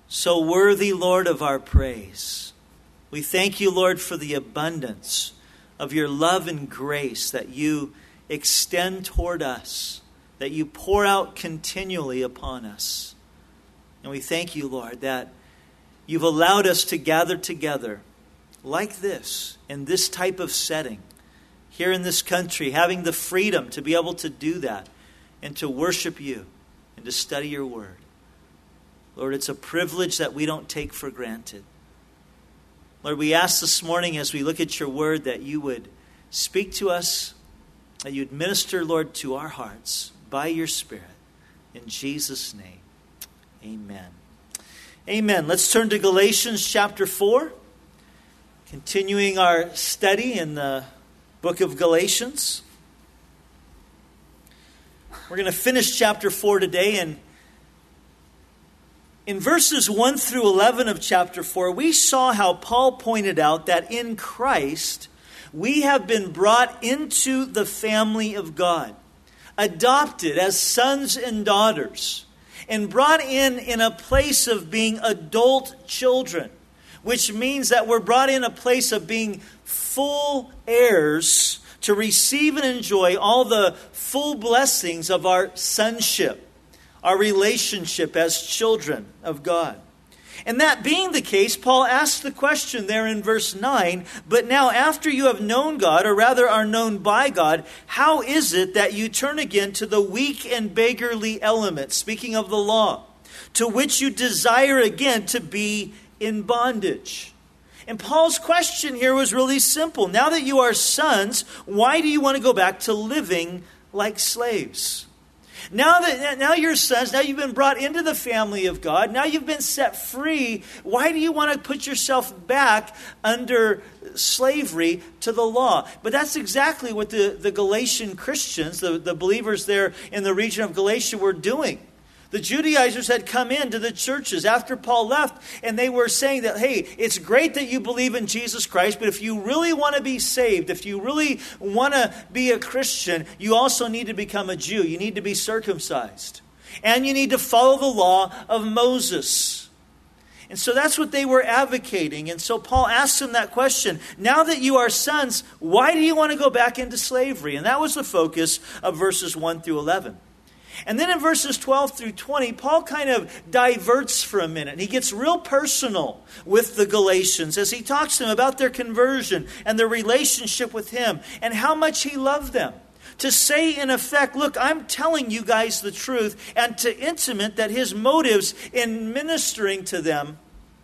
so worthy, Lord, of our praise. We thank you, Lord, for the abundance of your love and grace that you extend toward us, that you pour out continually upon us. And we thank you, Lord, that you've allowed us to gather together like this, in this type of setting, here in this country, having the freedom to be able to do that and to worship you and to study your word. Lord, it's a privilege that we don't take for granted. Lord, we ask this morning as we look at your word that you would speak to us, that you'd minister, Lord, to our hearts by your Spirit. In Jesus' name, amen. Amen. Let's turn to Galatians chapter 4. Continuing our study in the book of Galatians. We're going to finish chapter 4 today. And in verses 1 through 11 of chapter 4, we saw how Paul pointed out that in Christ, we have been brought into the family of God, adopted as sons and daughters, and brought in a place of being adult children, which means that we're brought in a place of being full heirs to receive and enjoy all the full blessings of our sonship, our relationship as children of God. And that being the case, Paul asks the question there in verse 9, but now after you have known God, or rather are known by God, how is it that you turn again to the weak and beggarly elements, speaking of the law, to which you desire again to be in bondage? And Paul's question here was really simple. Now that you are sons, why do you want to go back to living like slaves? Now you're sons, now you've been brought into the family of God, now you've been set free, why do you want to put yourself back under slavery to the law? But that's exactly what the Galatian Christians, the believers there in the region of Galatia were doing. The Judaizers had come into the churches after Paul left, and they were saying that, hey, it's great that you believe in Jesus Christ, but if you really want to be saved, if you really want to be a Christian, you also need to become a Jew. You need to be circumcised. And you need to follow the law of Moses. And so that's what they were advocating. And so Paul asks them that question. Now that you are sons, why do you want to go back into slavery? And that was the focus of verses 1 through 11. And then in verses 12 through 20, Paul kind of diverts for a minute. He gets real personal with the Galatians as he talks to them about their conversion and their relationship with him and how much he loved them. To say in effect, look, I'm telling you guys the truth, and to intimate that his motives in ministering to them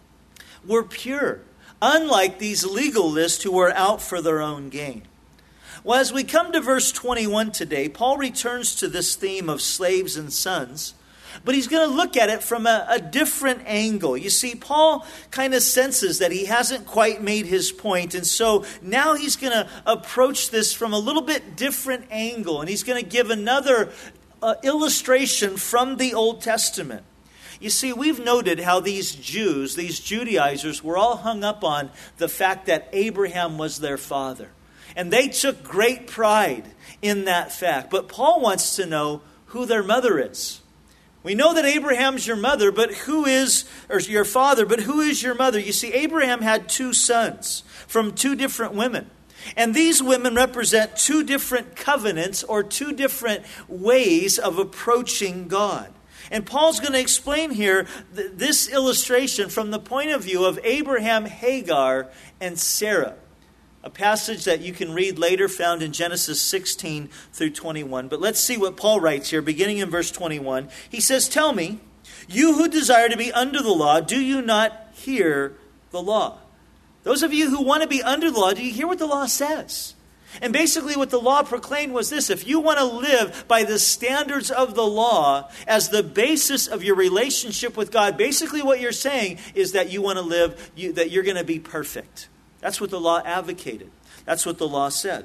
were pure, unlike these legalists who were out for their own gain. Well, as we come to verse 21 today, Paul returns to this theme of slaves and sons, but he's going to look at it from a different angle. You see, Paul kind of senses that he hasn't quite made his point, and so now he's going to approach this from a little bit different angle, and he's going to give another illustration from the Old Testament. You see, we've noted how these Jews, these Judaizers, were all hung up on the fact that Abraham was their father. And they took great pride in that fact. But Paul wants to know who their mother is. We know that Abraham's your mother, but who is, or your father, but who is your mother? You see, Abraham had two sons from two different women. And these women represent two different covenants or two different ways of approaching God. And Paul's going to explain here this illustration from the point of view of Abraham, Hagar, and Sarah. A passage that you can read later found in Genesis 16 through 21. But let's see what Paul writes here, beginning in verse 21. He says, tell me, you who desire to be under the law, do you not hear the law? Those of you who want to be under the law, do you hear what the law says? And basically what the law proclaimed was this: if you want to live by the standards of the law as the basis of your relationship with God, basically what you're saying is that you want to live, that you're going to be perfect. That's what the law advocated. That's what the law said.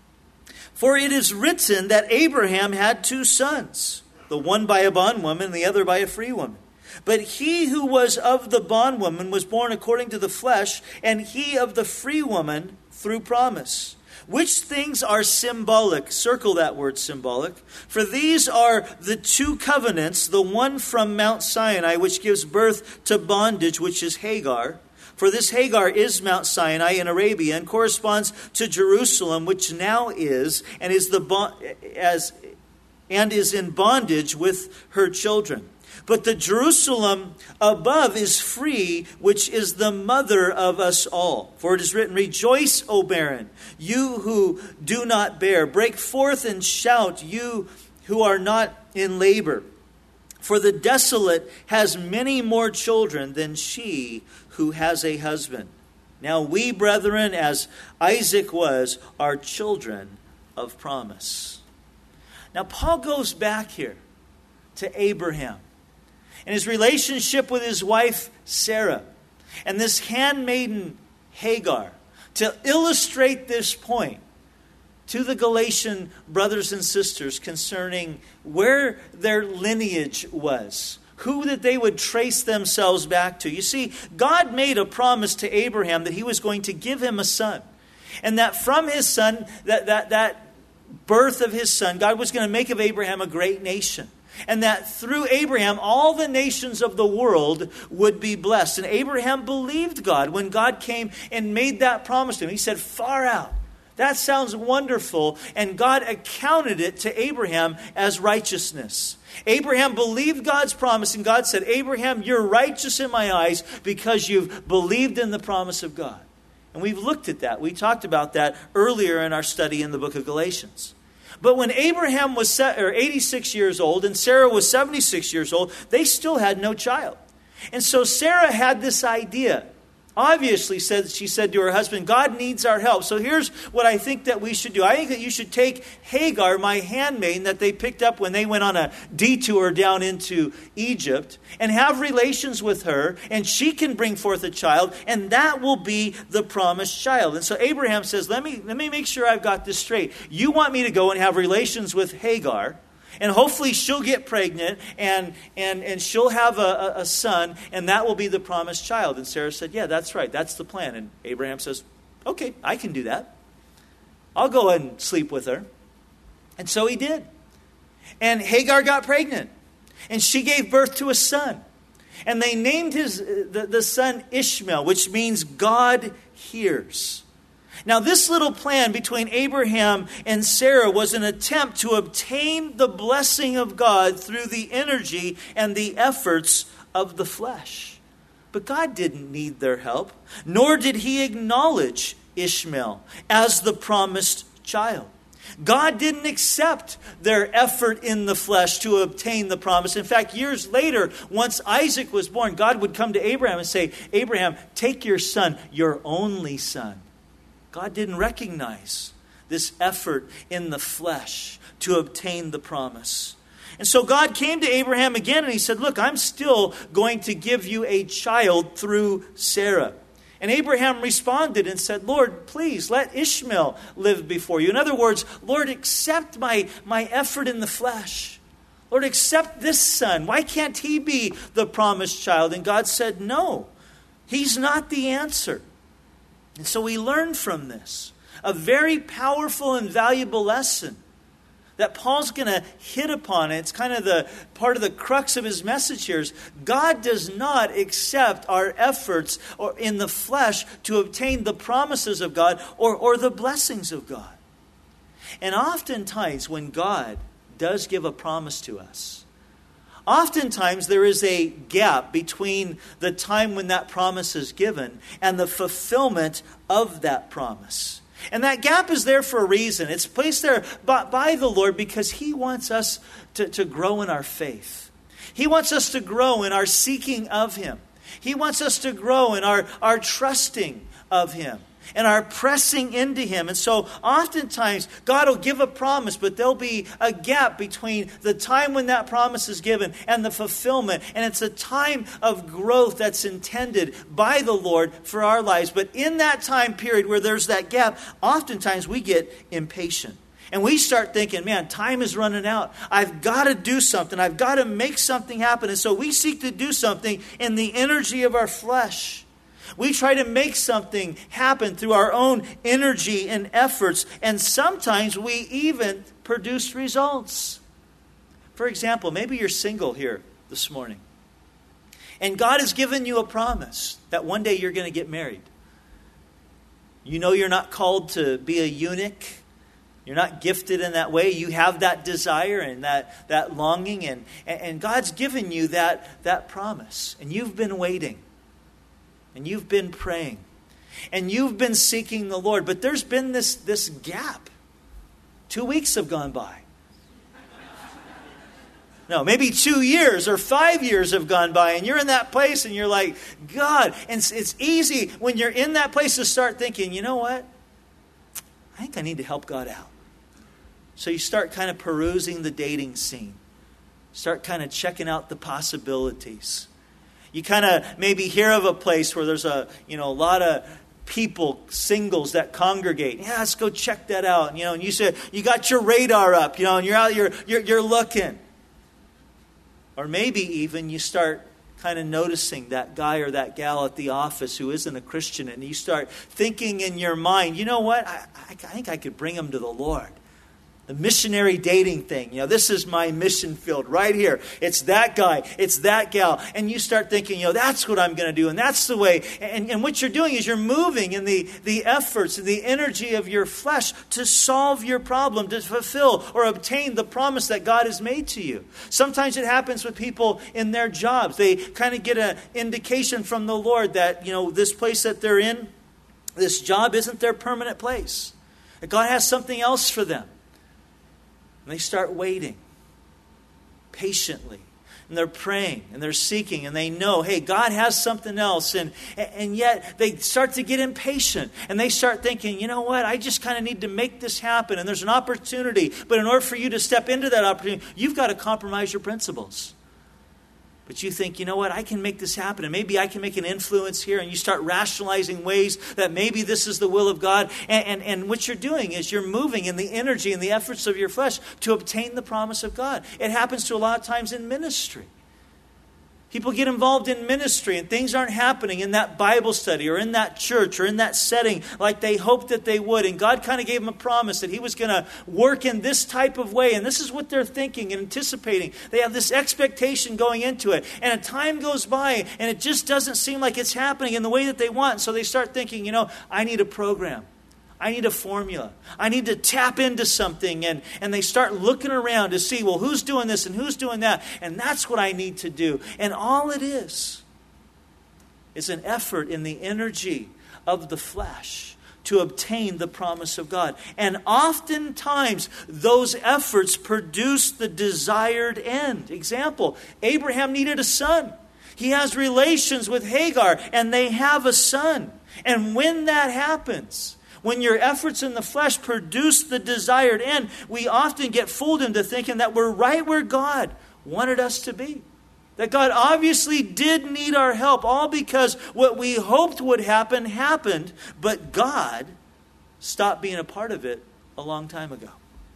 For it is written that Abraham had two sons, the one by a bondwoman and the other by a free woman. But he who was of the bondwoman was born according to the flesh, and he of the free woman through promise. Which things are symbolic? Circle that word symbolic. For these are the two covenants, the one from Mount Sinai, which gives birth to bondage, which is Hagar. For this Hagar is Mount Sinai in Arabia and corresponds to Jerusalem, which now is and is in bondage with her children. But the Jerusalem above is free, which is the mother of us all. For it is written, Rejoice, O barren, you who do not bear. Break forth and shout, you who are not in labor. For the desolate has many more children than she who has a husband. Now we, brethren, as Isaac was, are children of promise. Now Paul goes back here to Abraham and his relationship with his wife Sarah and this handmaiden Hagar to illustrate this point to the Galatian brothers and sisters concerning where their lineage was, who that they would trace themselves back to. You see, God made a promise to Abraham that he was going to give him a son, and that from his son, that birth of his son, God was going to make of Abraham a great nation. And that through Abraham, all the nations of the world would be blessed. And Abraham believed God when God came and made that promise to him. He said, far out. That sounds wonderful. And God accounted it to Abraham as righteousness. Abraham believed God's promise, and God said, Abraham, you're righteous in my eyes because you've believed in the promise of God. And we've looked at that. We talked about that earlier in our study in the book of Galatians. But when Abraham was 86 years old and Sarah was 76 years old, they still had no child. And so Sarah had this idea. Obviously, she said to her husband, God needs our help. So here's what I think that we should do. I think that you should take Hagar, my handmaiden that they picked up when they went on a detour down into Egypt, and have relations with her, and she can bring forth a child, and that will be the promised child. And so Abraham says, let me make sure I've got this straight. You want me to go and have relations with Hagar, and hopefully she'll get pregnant and she'll have a son, and that will be the promised child. And Sarah said, yeah, that's right. That's the plan. And Abraham says, okay, I can do that. I'll go and sleep with her. And so he did. And Hagar got pregnant. And she gave birth to a son. And they named the son Ishmael, which means God hears. Now, this little plan between Abraham and Sarah was an attempt to obtain the blessing of God through the energy and the efforts of the flesh. But God didn't need their help, nor did he acknowledge Ishmael as the promised child. God didn't accept their effort in the flesh to obtain the promise. In fact, years later, once Isaac was born, God would come to Abraham and say, Abraham, take your son, your only son. God didn't recognize this effort in the flesh to obtain the promise. And so God came to Abraham again and he said, look, I'm still going to give you a child through Sarah. And Abraham responded and said, Lord, please let Ishmael live before you. In other words, Lord, accept my effort in the flesh. Lord, accept this son. Why can't he be the promised child? And God said, no, he's not the answer. And so we learned from this a very powerful and valuable lesson that Paul's going to hit upon. It's kind of the part of the crux of his message here is God does not accept our efforts or in the flesh to obtain the promises of God or the blessings of God. And oftentimes when God does give a promise to us, oftentimes there is a gap between the time when that promise is given and the fulfillment of that promise. And that gap is there for a reason. It's placed there by the Lord because he wants us to grow in our faith. He wants us to grow in our seeking of him. He wants us to grow in our trusting of him and our pressing into him. And so oftentimes God will give a promise, but there'll be a gap between the time when that promise is given and the fulfillment. And it's a time of growth that's intended by the Lord for our lives. But in that time period where there's that gap, oftentimes we get impatient. And we start thinking, man, time is running out. I've got to do something. I've got to make something happen. And so we seek to do something in the energy of our flesh. We try to make something happen through our own energy and efforts, and sometimes we even produce results. For example, maybe you're single here this morning, and God has given you a promise that one day you're going to get married. You know you're not called to be a eunuch. You're not gifted in that way. You have that desire and that longing, and God's given you that promise. And you've been waiting. And you've been praying. And you've been seeking the Lord. But there's been this gap. 2 weeks have gone by. No, maybe 2 years or 5 years have gone by, and you're in that place and you're like, God. And it's easy when you're in that place to start thinking, you know what? I think I need to help God out. So you start kind of perusing the dating scene. Start kind of checking out the possibilities. You kind of maybe hear of a place where there's a lot of people, singles that congregate. Yeah, let's go check that out. And you said you got your radar up, and you're out, you're looking. Or maybe even you start kind of noticing that guy or that gal at the office who isn't a Christian, and you start thinking in your mind, you know what? I think I could bring him to the Lord. The missionary dating thing. This is my mission field right here. It's that guy. It's that gal. And you start thinking, that's what I'm going to do. And that's the way. And what you're doing is you're moving in the efforts and the energy of your flesh to solve your problem, to fulfill or obtain the promise that God has made to you. Sometimes it happens with people in their jobs. They kind of get an indication from the Lord that, this place that they're in, this job isn't their permanent place. That God has something else for them. And they start waiting patiently. And they're praying and they're seeking and they know, hey, God has something else. And yet they start to get impatient. And they start thinking, you know what, I just kind of need to make this happen. And there's an opportunity. But in order for you to step into that opportunity, you've got to compromise your principles. But you think, you know what, I can make this happen. And maybe I can make an influence here. And you start rationalizing ways that maybe this is the will of God. And what you're doing is you're moving in the energy and the efforts of your flesh to obtain the promise of God. It happens to a lot of times in ministry. People get involved in ministry and things aren't happening in that Bible study or in that church or in that setting like they hoped that they would. And God kind of gave them a promise that He was going to work in this type of way. And this is what they're thinking and anticipating. They have this expectation going into it. And a time goes by and it just doesn't seem like it's happening in the way that they want. And so they start thinking, I need a program. I need a formula. I need to tap into something. And they start looking around to see, well, who's doing this and who's doing that? And that's what I need to do. And all it is an effort in the energy of the flesh to obtain the promise of God. And oftentimes, those efforts produce the desired end. Example, Abraham needed a son. He has relations with Hagar, and they have a son. And when that happens, when your efforts in the flesh produce the desired end, we often get fooled into thinking that we're right where God wanted us to be. That God obviously did need our help, all because what we hoped would happen happened, but God stopped being a part of it a long time ago.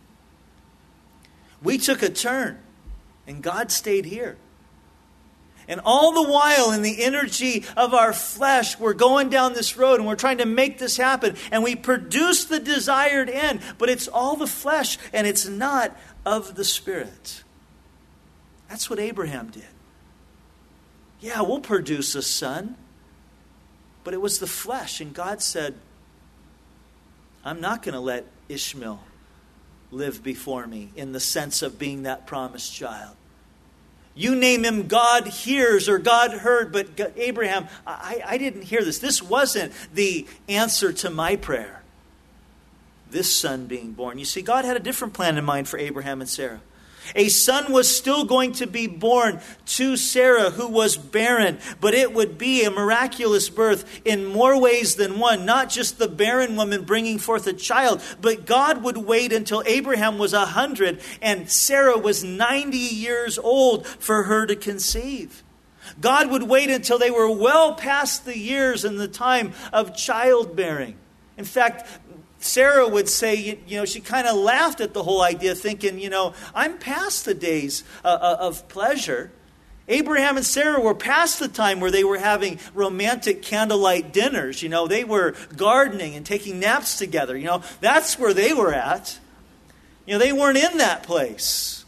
We took a turn, and God stayed here. And all the while, in the energy of our flesh, we're going down this road and we're trying to make this happen. And we produce the desired end, but it's all the flesh and it's not of the Spirit. That's what Abraham did. Yeah, we'll produce a son, but it was the flesh. And God said, I'm not going to let Ishmael live before me in the sense of being that promised child. You name him God hears or God heard, but Abraham, I didn't hear this. This wasn't the answer to my prayer. This son being born. You see, God had a different plan in mind for Abraham and Sarah. A son was still going to be born to Sarah, who was barren, but it would be a miraculous birth in more ways than one. Not just the barren woman bringing forth a child, but God would wait until Abraham was 100 and Sarah was 90 years old for her to conceive. God would wait until they were well past the years and the time of childbearing. In fact, Sarah would say, she kind of laughed at the whole idea, thinking, I'm past the days of pleasure. Abraham and Sarah were past the time where they were having romantic candlelight dinners. They were gardening and taking naps together. That's where they were at. They weren't in that place.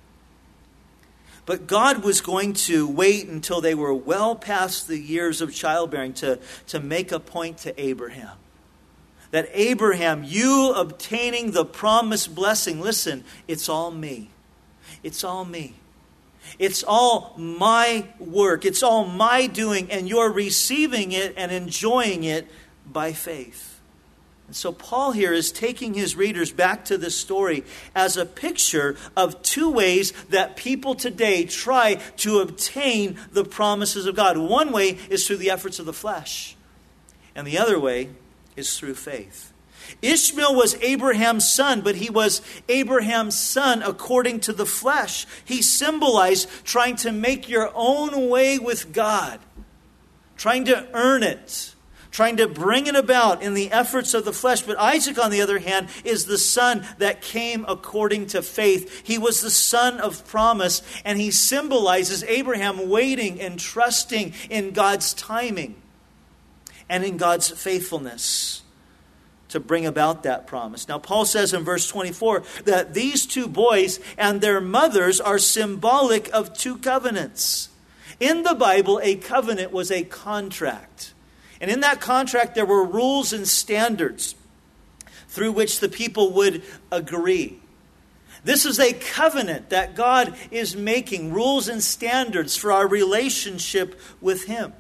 But God was going to wait until they were well past the years of childbearing to make a point to Abraham. That Abraham, you obtaining the promised blessing, listen, it's all me. It's all me. It's all my work. It's all my doing, and you're receiving it and enjoying it by faith. And so Paul here is taking his readers back to this story as a picture of two ways that people today try to obtain the promises of God. One way is through the efforts of the flesh, and the other way is through faith. Ishmael was Abraham's son, but he was Abraham's son according to the flesh. He symbolized trying to make your own way with God, trying to earn it, trying to bring it about in the efforts of the flesh. But Isaac, on the other hand, is the son that came according to faith. He was the son of promise, and he symbolizes Abraham waiting and trusting in God's timing and in God's faithfulness to bring about that promise. Now, Paul says in verse 24 that these two boys and their mothers are symbolic of two covenants. In the Bible, a covenant was a contract. And in that contract, there were rules and standards through which the people would agree. This is a covenant that God is making, rules and standards for our relationship with Him.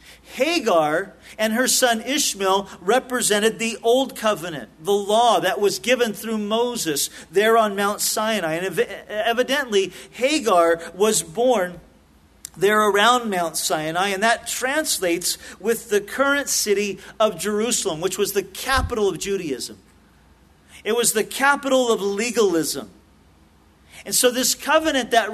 Hagar and her son Ishmael represented the old covenant, the law that was given through Moses there on Mount Sinai. And evidently, Hagar was born there around Mount Sinai, and that translates with the current city of Jerusalem, which was the capital of Judaism. It was the capital of legalism. And so this covenant that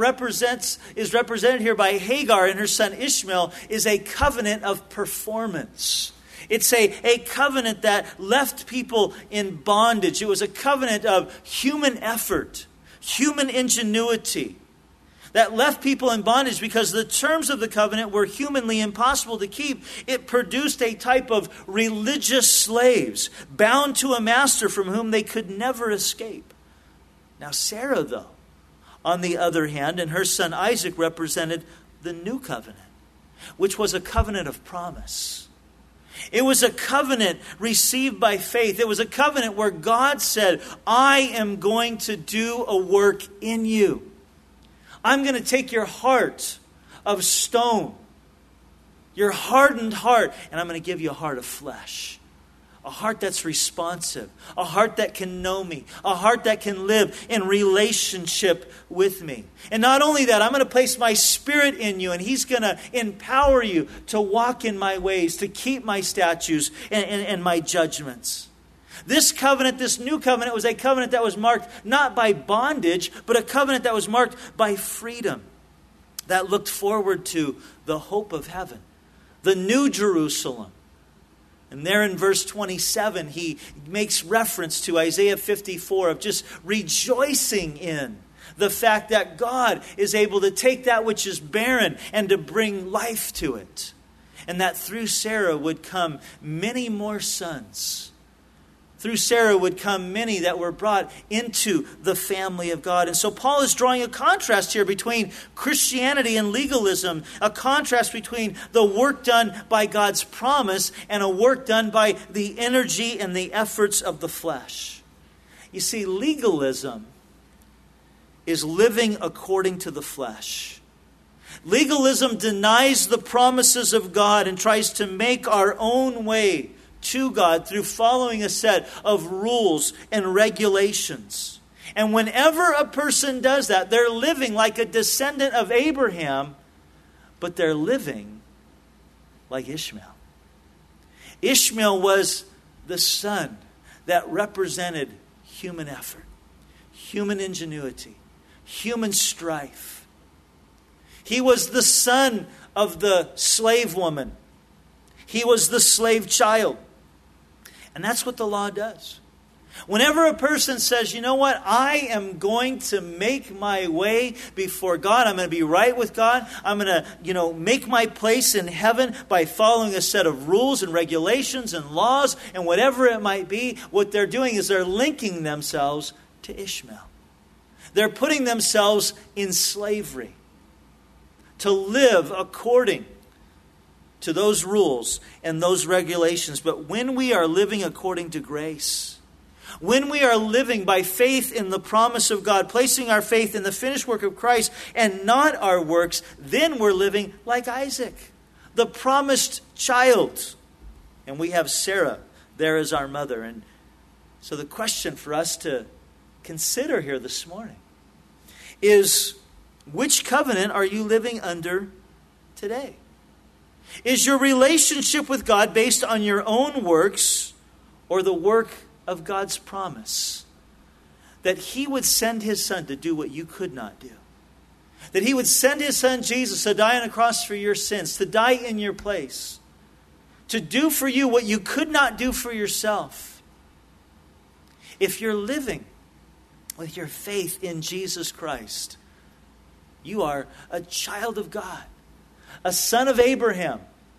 is represented here by Hagar and her son Ishmael is a covenant of performance. It's a covenant that left people in bondage. It was a covenant of human effort, human ingenuity, that left people in bondage because the terms of the covenant were humanly impossible to keep. It produced a type of religious slaves bound to a master from whom they could never escape. Now Sarah, though, on the other hand, and her son Isaac represented the new covenant, which was a covenant of promise. It was a covenant received by faith. It was a covenant where God said, I am going to do a work in you. I'm going to take your heart of stone, your hardened heart, and I'm going to give you a heart of flesh. A heart that's responsive. A heart that can know me. A heart that can live in relationship with me. And not only that, I'm going to place my Spirit in you, and He's going to empower you to walk in my ways, to keep my statutes and my judgments. This covenant, this new covenant, was a covenant that was marked not by bondage, but a covenant that was marked by freedom. That looked forward to the hope of heaven. The new Jerusalem. And there in verse 27, he makes reference to Isaiah 54 of just rejoicing in the fact that God is able to take that which is barren and to bring life to it. And that through Sarah would come many more sons. Through Sarah would come many that were brought into the family of God. And so Paul is drawing a contrast here between Christianity and legalism, a contrast between the work done by God's promise and a work done by the energy and the efforts of the flesh. You see, legalism is living according to the flesh. Legalism denies the promises of God and tries to make our own way to God through following a set of rules and regulations. And whenever a person does that, they're living like a descendant of Abraham, but they're living like Ishmael. Ishmael was the son that represented human effort, human ingenuity, human strife. He was the son of the slave woman. He was the slave child. And that's what the law does. Whenever a person says, you know what, I am going to make my way before God, I'm going to be right with God, I'm going to, make my place in heaven by following a set of rules and regulations and laws and whatever it might be, what they're doing is they're linking themselves to Ishmael. They're putting themselves in slavery to live according to those rules and those regulations. But when we are living according to grace, when we are living by faith in the promise of God, placing our faith in the finished work of Christ and not our works, then we're living like Isaac, the promised child. And we have Sarah there as our mother. And so the question for us to consider here this morning is, which covenant are you living under today? Is your relationship with God based on your own works or the work of God's promise that He would send His Son to do what you could not do? That He would send His Son Jesus to die on a cross for your sins, to die in your place, to do for you what you could not do for yourself. If you're living with your faith in Jesus Christ, you are a child of God, a son of Abraham,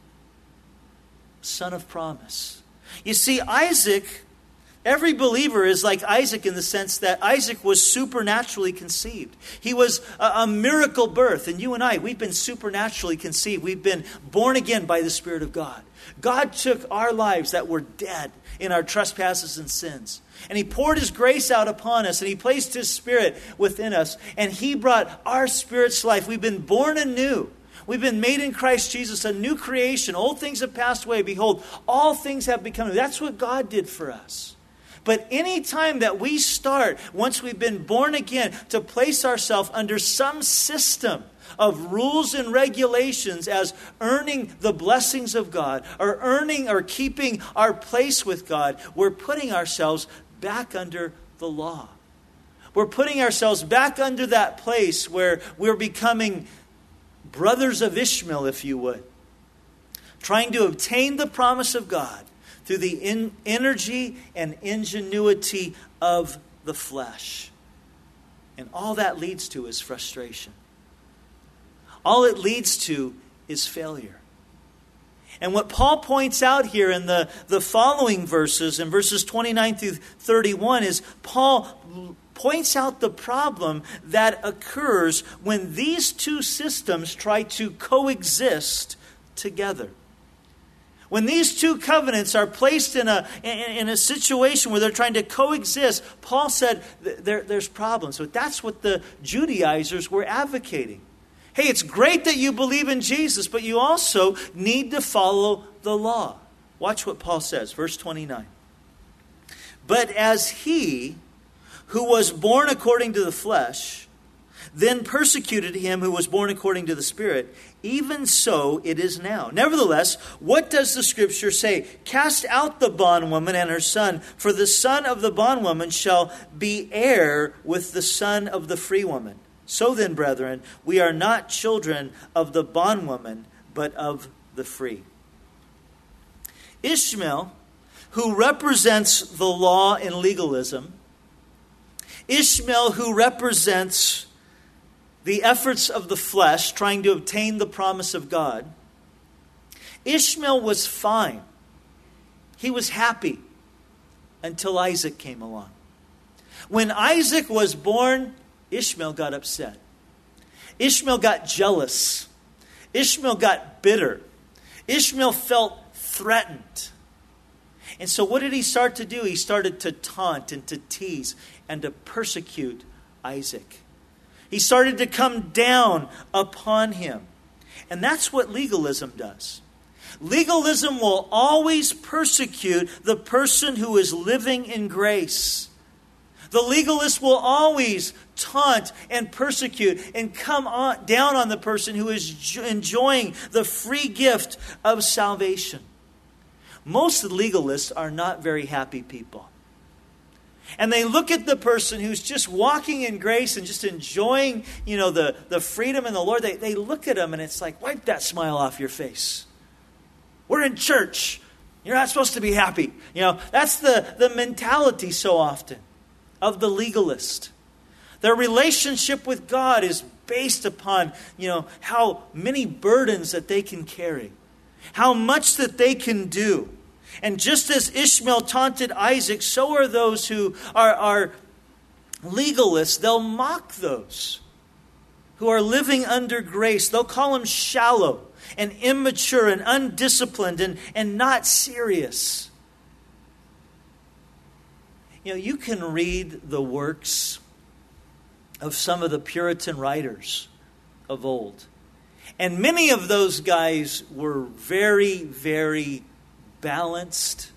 son of promise. You see, Isaac, every believer is like Isaac in the sense that Isaac was supernaturally conceived. He was a miracle birth. And you and I, we've been supernaturally conceived. We've been born again by the Spirit of God. God took our lives that were dead in our trespasses and sins, and He poured His grace out upon us, and He placed His Spirit within us, and He brought our spirits to life. We've been born anew. We've been made in Christ Jesus, a new creation. Old things have passed away. Behold, all things have become new. That's what God did for us. But any time that we start, once we've been born again, to place ourselves under some system of rules and regulations as earning the blessings of God, or earning or keeping our place with God, we're putting ourselves back under the law. We're putting ourselves back under that place where we're becoming brothers of Ishmael, if you would, trying to obtain the promise of God through the energy and ingenuity of the flesh. And all that leads to is frustration. All it leads to is failure. And what Paul points out here in the following verses, in verses 29 through 31, is Paul points out the problem that occurs when these two systems try to coexist together. When these two covenants are placed in a situation where they're trying to coexist, Paul said there's problems. So that's what the Judaizers were advocating. Hey, it's great that you believe in Jesus, but you also need to follow the law. Watch what Paul says, verse 29. But as he who was born according to the flesh then persecuted him who was born according to the Spirit, even so it is now. Nevertheless, what does the Scripture say? Cast out the bondwoman and her son, for the son of the bondwoman shall be heir with the son of the free woman. So then, brethren, we are not children of the bondwoman, but of the free. Ishmael, who represents the law and legalism, Ishmael, who represents the efforts of the flesh trying to obtain the promise of God, Ishmael was fine. He was happy until Isaac came along. When Isaac was born, Ishmael got upset. Ishmael got jealous. Ishmael got bitter. Ishmael felt threatened. And so what did he start to do? He started to taunt and to tease and to persecute Isaac. He started to come down upon him. And that's what legalism does. Legalism will always persecute the person who is living in grace. The legalist will always taunt and persecute and come down on the person who is enjoying the free gift of salvation. Most legalists are not very happy people. And they look at the person who's just walking in grace and just enjoying, the freedom in the Lord. They look at them and it's like, wipe that smile off your face. We're in church. You're not supposed to be happy. That's the mentality so often of the legalist. Their relationship with God is based upon, how many burdens that they can carry, how much that they can do. And just as Ishmael taunted Isaac, so are those who are legalists. They'll mock those who are living under grace. They'll call them shallow and immature and undisciplined and not serious. You can read the works of some of the Puritan writers of old. And many of those guys were very, very balanced.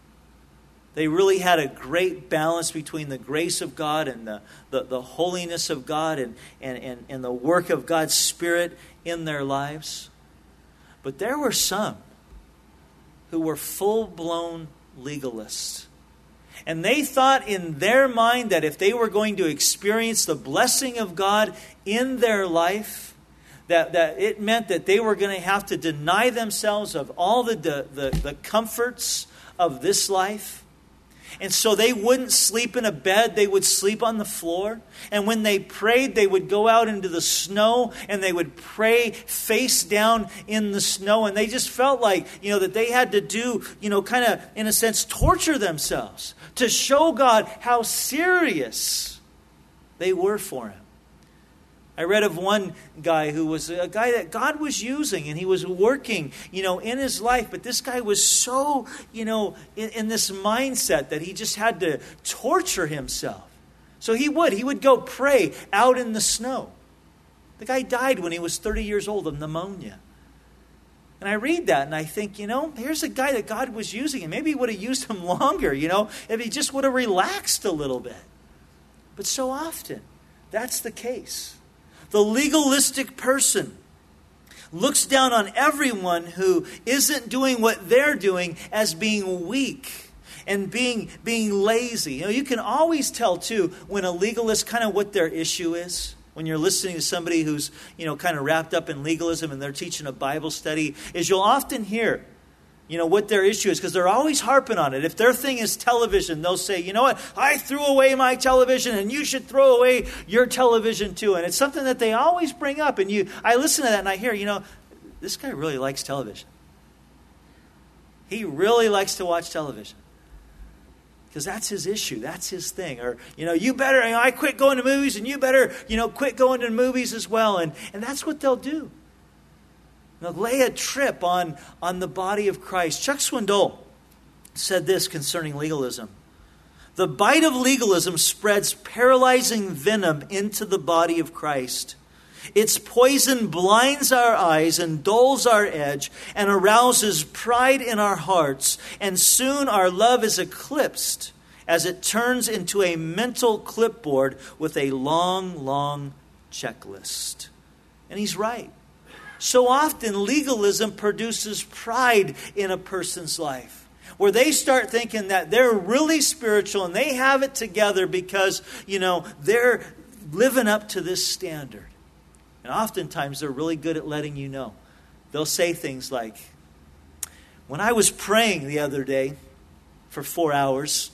They really had a great balance between the grace of God and the holiness of God and the work of God's Spirit in their lives. But there were some who were full-blown legalists. And they thought in their mind that if they were going to experience the blessing of God in their life, that it meant that they were going to have to deny themselves of all the comforts of this life. And so they wouldn't sleep in a bed, they would sleep on the floor. And when they prayed, they would go out into the snow and they would pray face down in the snow. And they just felt like, that they had to do, kind of, in a sense, torture themselves to show God how serious they were for Him. I read of one guy who was a guy that God was using and he was working, in his life. But this guy was so, in this mindset that he just had to torture himself. So he would go pray out in the snow. The guy died when he was 30 years old of pneumonia. And I read that and I think, here's a guy that God was using. And maybe he would have used him longer, if he just would have relaxed a little bit. But so often, that's the case. The legalistic person looks down on everyone who isn't doing what they're doing as being weak and being lazy. You can always tell, too, when a legalist, kind of what their issue is. When you're listening to somebody who's, kind of wrapped up in legalism and they're teaching a Bible study, is you'll often hear, what their issue is, because they're always harping on it. If their thing is television, they'll say, you know what, I threw away my television and you should throw away your television too. And it's something that they always bring up. And I listen to that and I hear, this guy really likes television. He really likes to watch television. Because that's his issue. That's his thing. Or, you better, I quit going to movies and you better, quit going to movies as well. And that's what they'll do. They'll lay a trip on the body of Christ. Chuck Swindoll said this concerning legalism. The bite of legalism spreads paralyzing venom into the body of Christ. Its poison blinds our eyes and dulls our edge and arouses pride in our hearts. And soon our love is eclipsed as it turns into a mental clipboard with a long, long checklist. And he's right. So often legalism produces pride in a person's life, where they start thinking that they're really spiritual and they have it together because, they're living up to this standard. And oftentimes they're really good at letting you know. They'll say things like, when I was praying the other day for 4 hours,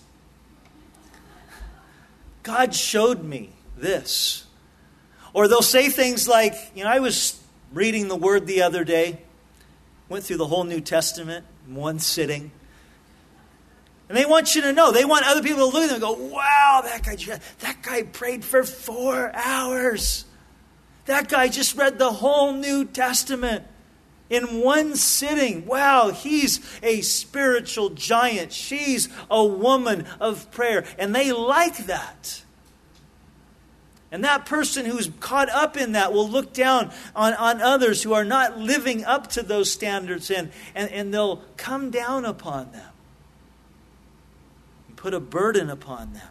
God showed me this. Or they'll say things like, I was reading the Word the other day, went through the whole New Testament in one sitting. And they want you to know. They want other people to look at them and go, wow, that guy prayed for 4 hours. That guy just read the whole New Testament in one sitting. Wow, he's a spiritual giant. She's a woman of prayer. And they like that. And that person who's caught up in that will look down on others who are not living up to those standards and they'll come down upon them and put a burden upon them.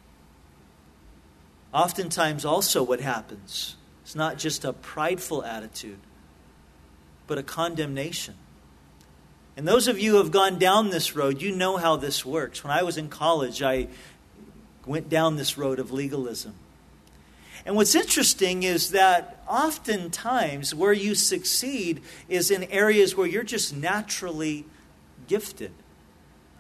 Oftentimes also what happens is not just a prideful attitude, but a condemnation. And those of you who have gone down this road, you know how this works. When I was in college, I went down this road of legalism. And what's interesting is that oftentimes where you succeed is in areas where you're just naturally gifted.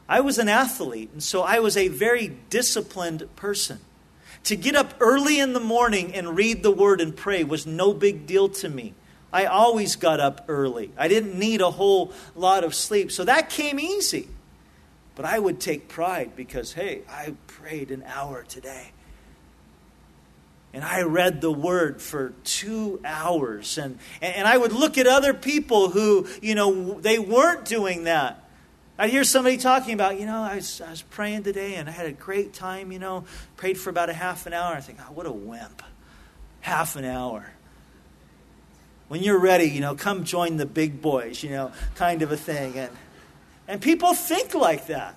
I was an athlete, and so I was a very disciplined person. To get up early in the morning and read the Word and pray was no big deal to me. I always got up early. I didn't need a whole lot of sleep, so that came easy. But I would take pride because, hey, I prayed an hour today. And I read the Word for 2 hours. And I would look at other people who, they weren't doing that. I'd hear somebody talking about, I was praying today and I had a great time, prayed for about a half an hour. I think, oh, what a wimp. Half an hour. When you're ready, come join the big boys, kind of a thing. And people think like that.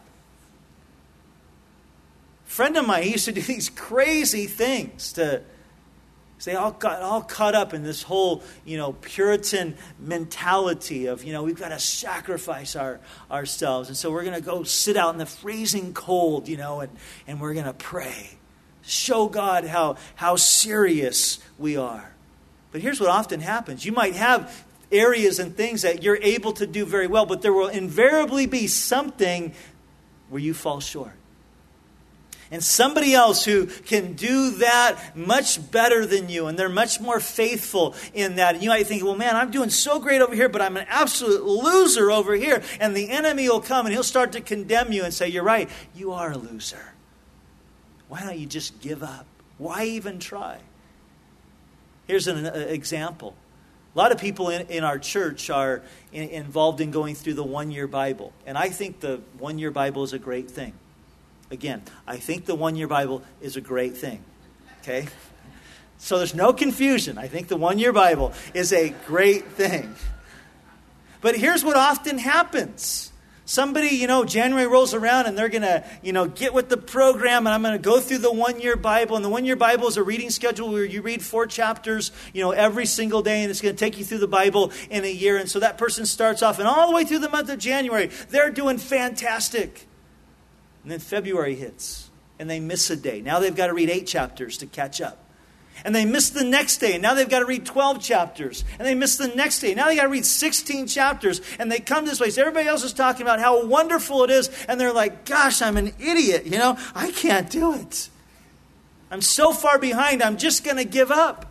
A friend of mine, he used to do these crazy things to... They all got all caught up in this whole, Puritan mentality of, we've got to sacrifice ourselves. And so we're going to go sit out in the freezing cold, and we're going to pray. Show God how serious we are. But here's what often happens. You might have areas and things that you're able to do very well, but there will invariably be something where you fall short. And somebody else who can do that much better than you, and they're much more faithful in that. And you might think, well, man, I'm doing so great over here, but I'm an absolute loser over here. And the enemy will come and he'll start to condemn you and say, you're right, you are a loser. Why don't you just give up? Why even try? Here's an example. A lot of people in our church are involved in going through the one-year Bible. And I think the one-year Bible is a great thing. Again, I think the one-year Bible is a great thing. Okay? So there's no confusion. I think the one-year Bible is a great thing. But here's what often happens. Somebody, January rolls around and they're going to, get with the program, and I'm going to go through the one-year Bible. And the one-year Bible is a reading schedule where you read 4 chapters, every single day, and it's going to take you through the Bible in a year. And so that person starts off, and all the way through the month of January, they're doing fantastic. And then February hits, and they miss a day. Now they've got to read 8 chapters to catch up. And they miss the next day, and now they've got to read 12 chapters. And they miss the next day. Now they've got to read 16 chapters. And they come to this place. Everybody else is talking about how wonderful it is. And they're like, gosh, I'm an idiot. I can't do it. I'm so far behind, I'm just going to give up.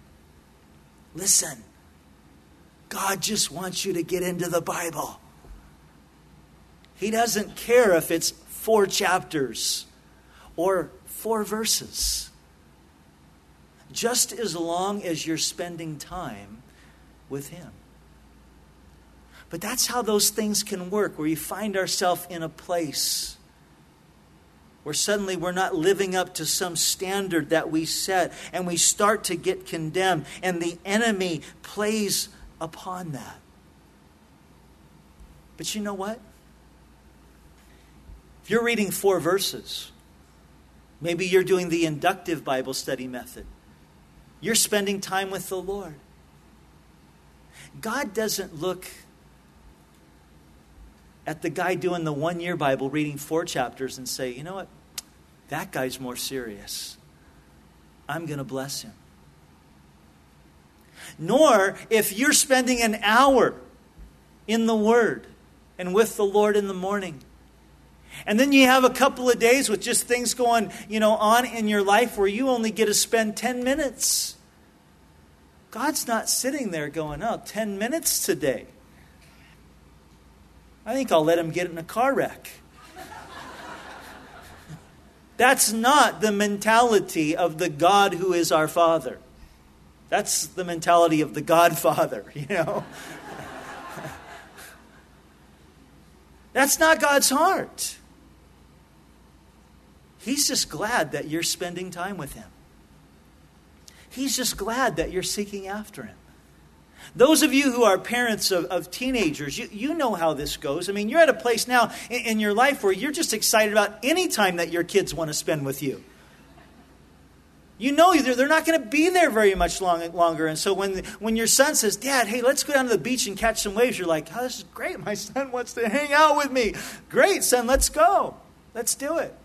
Listen, God just wants you to get into the Bible. He doesn't care if it's 4 chapters or 4 verses. Just as long as you're spending time with Him. But that's how those things can work, where you find ourselves in a place where suddenly we're not living up to some standard that we set, and we start to get condemned, and the enemy plays upon that. But you know what? If you're reading 4 verses, maybe you're doing the inductive Bible study method. You're spending time with the Lord. God doesn't look at the guy doing the one-year Bible, reading 4 chapters, and say, you know what? That guy's more serious. I'm going to bless him. Nor if you're spending an hour in the Word and with the Lord in the morning, and then you have a couple of days with just things going, on in your life where you only get to spend 10 minutes. God's not sitting there going, 10 minutes today. I think I'll let him get in a car wreck. That's not the mentality of the God who is our Father. That's the mentality of the Godfather, That's not God's heart. He's just glad that you're spending time with Him. He's just glad that you're seeking after Him. Those of you who are parents of teenagers, you know how this goes. I mean, you're at a place now in your life where you're just excited about any time that your kids want to spend with you. You know they're not going to be there very much longer. And so when your son says, Dad, hey, let's go down to the beach and catch some waves, you're like, oh, this is great. My son wants to hang out with me. Great, son, let's go. Let's do it.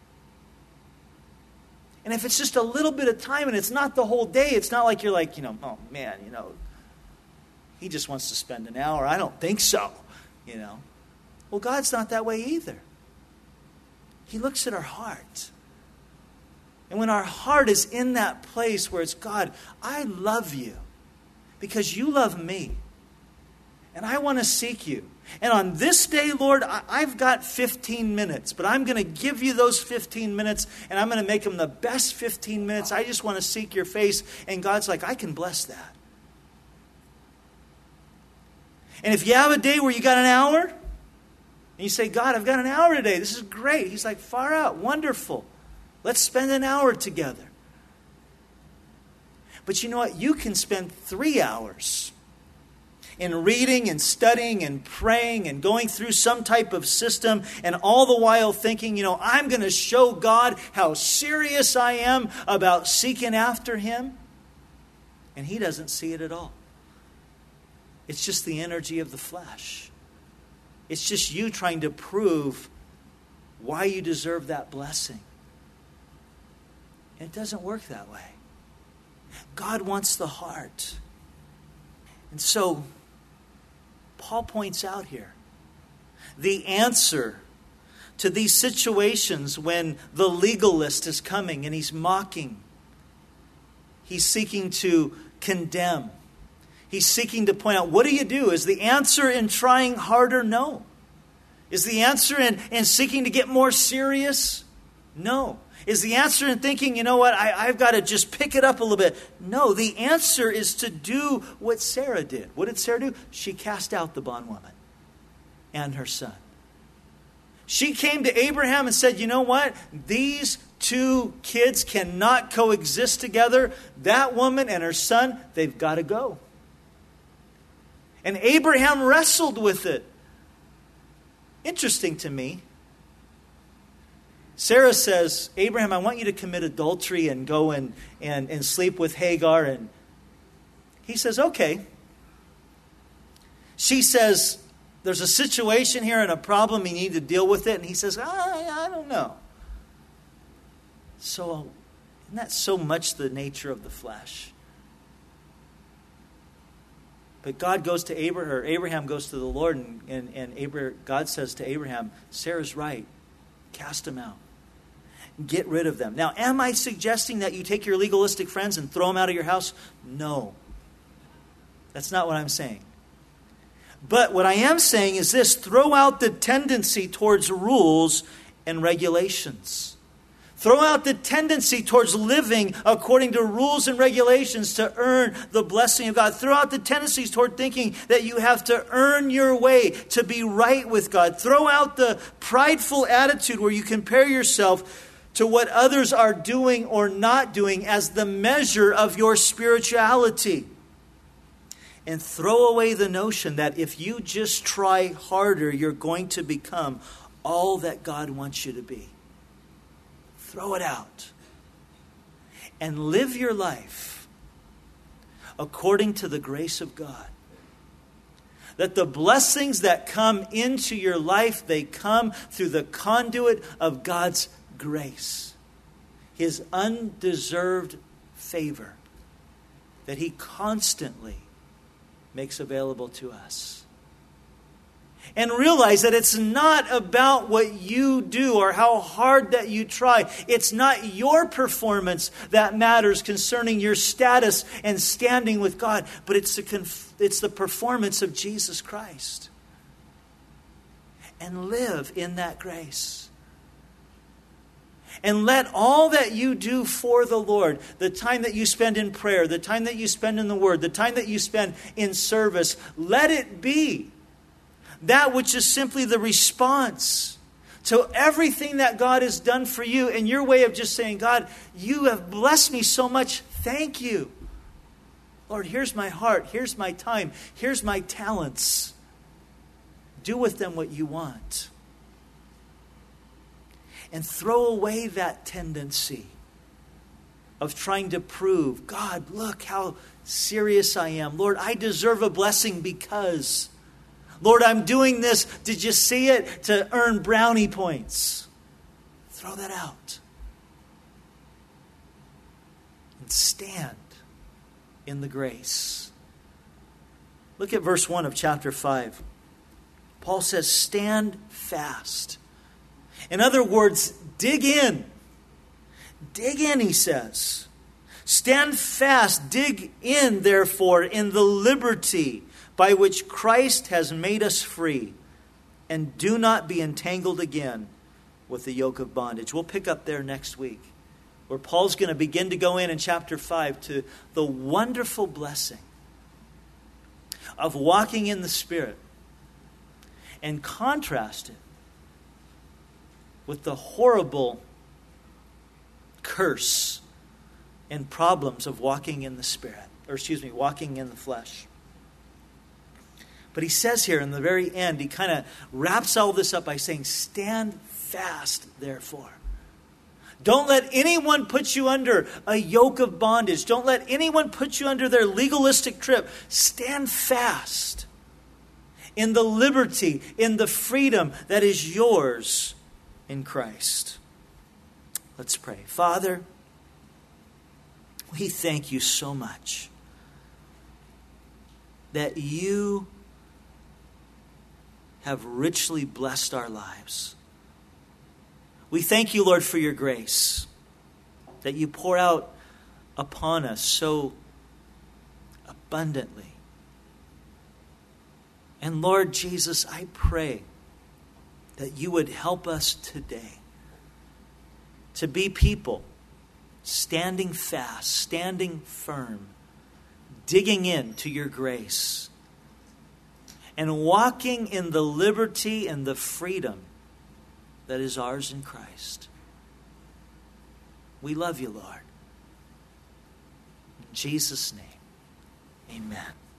And if it's just a little bit of time and it's not the whole day, it's not like you're like, oh man, he just wants to spend an hour. I don't think so, Well, God's not that way either. He looks at our heart. And when our heart is in that place where it's, God, I love you because you love me. And I want to seek you. And on this day, Lord, I've got 15 minutes, but I'm going to give you those 15 minutes, and I'm going to make them the best 15 minutes. I just want to seek your face. And God's like, I can bless that. And if you have a day where you got an hour, and you say, God, I've got an hour today. This is great. He's like, far out. Wonderful. Let's spend an hour together. But you know what? You can spend 3 hours in reading and studying and praying and going through some type of system, and all the while thinking, I'm going to show God how serious I am about seeking after Him. And He doesn't see it at all. It's just the energy of the flesh. It's just you trying to prove why you deserve that blessing. And it doesn't work that way. God wants the heart. And so, Paul points out here, the answer to these situations when the legalist is coming and he's mocking, he's seeking to condemn, he's seeking to point out, what do you do? Is the answer in trying harder? No. Is the answer in seeking to get more serious? No. Is the answer in thinking, you know what, I've got to just pick it up a little bit? No, the answer is to do what Sarah did. What did Sarah do? She cast out the bondwoman and her son. She came to Abraham and said, you know what, these two kids cannot coexist together. That woman and her son, they've got to go. And Abraham wrestled with it. Interesting to me. Sarah says, Abraham, I want you to commit adultery and go and sleep with Hagar. And he says, okay. She says, there's a situation here and a problem. You need to deal with it. And he says, I don't know. So, isn't that so much the nature of the flesh? But God goes to Abraham, or Abraham goes to the Lord, and God says to Abraham, Sarah's right. Cast them out. Get rid of them. Now, am I suggesting that you take your legalistic friends and throw them out of your house? No. That's not what I'm saying. But what I am saying is this: throw out the tendency towards rules and regulations. Throw out the tendency towards living according to rules and regulations to earn the blessing of God. Throw out the tendencies toward thinking that you have to earn your way to be right with God. Throw out the prideful attitude where you compare yourself to what others are doing or not doing as the measure of your spirituality. And throw away the notion that if you just try harder, you're going to become all that God wants you to be. Throw it out. And live your life according to the grace of God. That the blessings that come into your life, they come through the conduit of God's grace. His undeserved favor that He constantly makes available to us. And realize that it's not about what you do or how hard that you try. It's not your performance that matters concerning your status and standing with God, but it's the performance of Jesus Christ. And live in that grace. And let all that you do for the Lord, the time that you spend in prayer, the time that you spend in the Word, the time that you spend in service, let it be that which is simply the response to everything that God has done for you, and your way of just saying, God, you have blessed me so much. Thank you. Lord, here's my heart. Here's my time. Here's my talents. Do with them what you want. And throw away that tendency of trying to prove, God, look how serious I am. Lord, I deserve a blessing because... Lord, I'm doing this, did you see it? To earn brownie points. Throw that out. And stand in the grace. Look at verse 1 of chapter 5. Paul says, stand fast In other words, dig in. Dig in, he says. Stand fast, dig in, therefore, in the liberty by which Christ has made us free, and do not be entangled again with the yoke of bondage. We'll pick up there next week, where Paul's going to begin to go in chapter 5 to the wonderful blessing of walking in the Spirit, and contrast it with the horrible curse and problems of walking in the Spirit, walking in the flesh. But he says here in the very end, he kind of wraps all this up by saying, stand fast, therefore. Don't let anyone put you under a yoke of bondage. Don't let anyone put you under their legalistic trip. Stand fast in the liberty, in the freedom that is yours in Christ. Let's pray. Father, we thank you so much that you have richly blessed our lives. We thank you, Lord, for your grace that you pour out upon us so abundantly. And Lord Jesus, I pray that you would help us today to be people standing fast, standing firm, digging into your grace, and walking in the liberty and the freedom that is ours in Christ. We love you, Lord. In Jesus' name, amen.